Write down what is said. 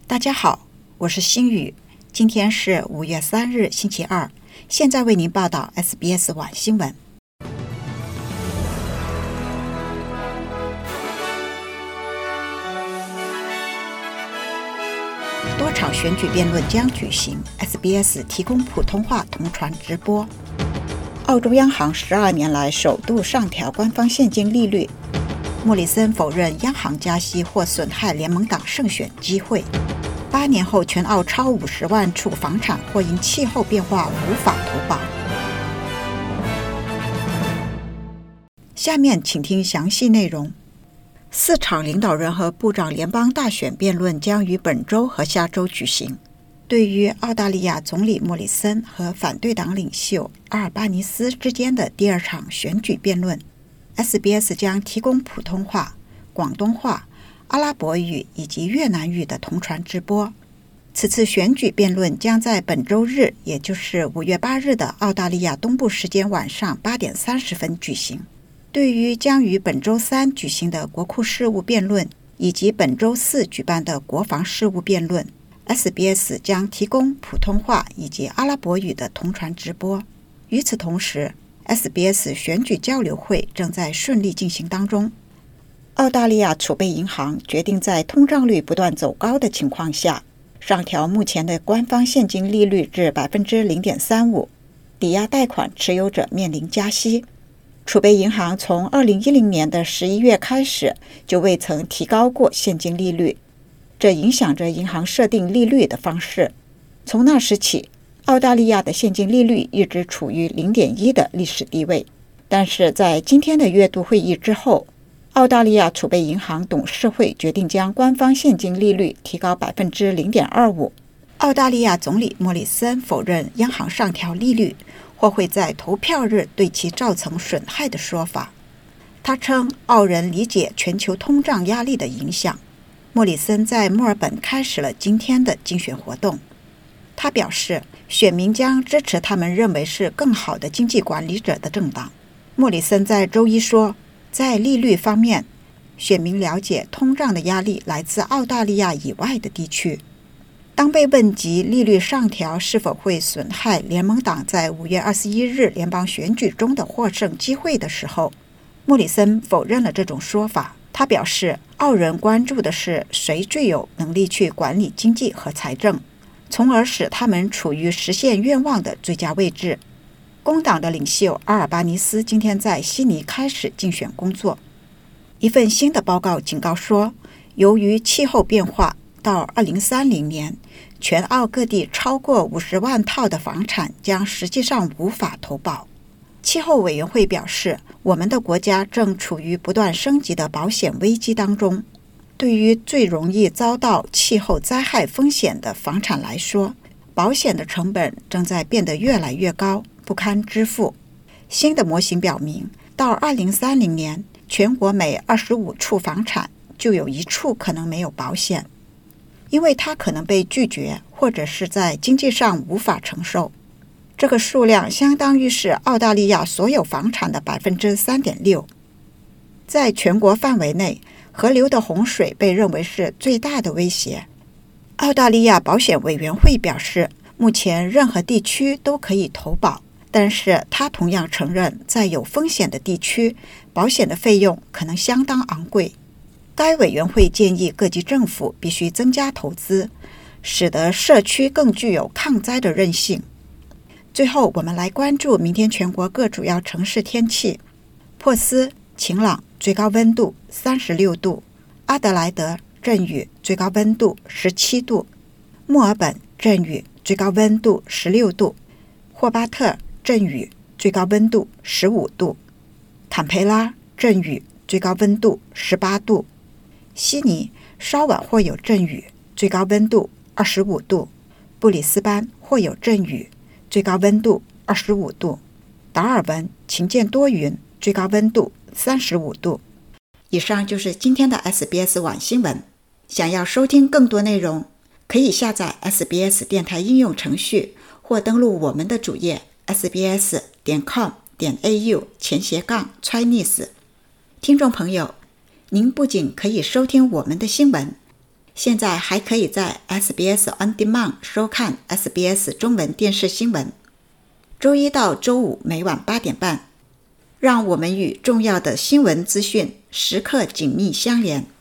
大家好，我是星宇，今天是5月3日星期二，现在为您报道 SBS 晚新闻。多场选举辩论将举行， SBS 提供普通话同传直播。澳洲央行12年来首度上调官方现金利率。莫里森否认央行加息或损害联盟党胜选机会。8年后，全澳超50万处房产或因气候变化无法投保。下面请听详细内容。4场领导人和部长联邦大选辩论将于本周和下周举行。对于澳大利亚总理莫里森和反对党领袖阿尔巴尼斯之间的第2场选举辩论， SBS 将提供普通话、广东话、阿拉伯语以及越南语的同传直播。此次选举辩论将在本周日，也就是5月8日的澳大利亚东部时间晚上8点30分举行。对于将于本周3举行的国库事务辩论以及本周4举办的国防事务辩论， SBS 将提供普通话以及阿拉伯语的同传直播。与此同时， SBS 选举交流会正在顺利进行当中。澳大利亚储备银行决定在通胀率不断走高的情况下，上调目前的官方现金利率至 0.35%， 抵押贷款持有者面临加息。储备银行从2010年的11月开始就未曾提高过现金利率，这影响着银行设定利率的方式。从那时起，澳大利亚的现金利率一直处于 0.1 的历史低位。但是在今天的月度会议之后，澳大利亚储备银行董事会决定将官方现金利率提高 0.25%。 澳大利亚总理莫里森否认央行上调利率或会在投票日对其造成损害的说法。他称澳人理解全球通胀压力的影响。莫里森在墨尔本开始了今天的竞选活动。他表示，选民将支持他们认为是更好的经济管理者的政党。莫里森在周一说，在利率方面，选民了解通胀的压力来自澳大利亚以外的地区。当被问及利率上调是否会损害联盟党在5月21日联邦选举中的获胜机会的时候，莫里森否认了这种说法。他表示，澳人关注的是谁最有能力去管理经济和财政，从而使他们处于实现愿望的最佳位置。工党的领袖阿尔巴尼斯今天在悉尼开始竞选工作。一份新的报告警告说，由于气候变化，到2030年，全澳各地超过50万套的房产将实际上无法投保。气候委员会表示，我们的国家正处于不断升级的保险危机当中。对于最容易遭到气候灾害风险的房产来说，保险的成本正在变得越来越高，不堪支付。新的模型表明，到2030年，全国每25处房产就有1处可能没有保险，因为它可能被拒绝，或者是在经济上无法承受。这个数量相当于是澳大利亚所有房产的 3.6%。 在全国范围内，河流的洪水被认为是最大的威胁。澳大利亚保险委员会表示，目前任何地区都可以投保，但是他同样承认，在有风险的地区，保险的费用可能相当昂贵。该委员会建议各级政府必须增加投资，使得社区更具有抗灾的韧性。最后，我们来关注明天全国各主要城市天气。珀斯晴朗，最高温度36度；阿德莱德阵雨，最高温度17度；墨尔本阵雨，最高温度16度；霍巴特阵雨，最高温度15度；坎培拉阵雨，最高温度18度；悉尼稍晚或有阵雨，最高温度25度；布里斯班或有阵雨，最高温度25度；达尔文晴间多云，最高温度35度。以上就是今天的 SBS 晚新闻。想要收听更多内容，可以下载 SBS 电台应用程序，或登录我们的主页 sbs.com.au/Chinese。听众朋友，您不仅可以收听我们的新闻， 现在还可以在 SBS On Demand 收看 SBS 中文电视新闻，周一到周五每晚8点半，让我们与重要的新闻资讯时刻紧密相连。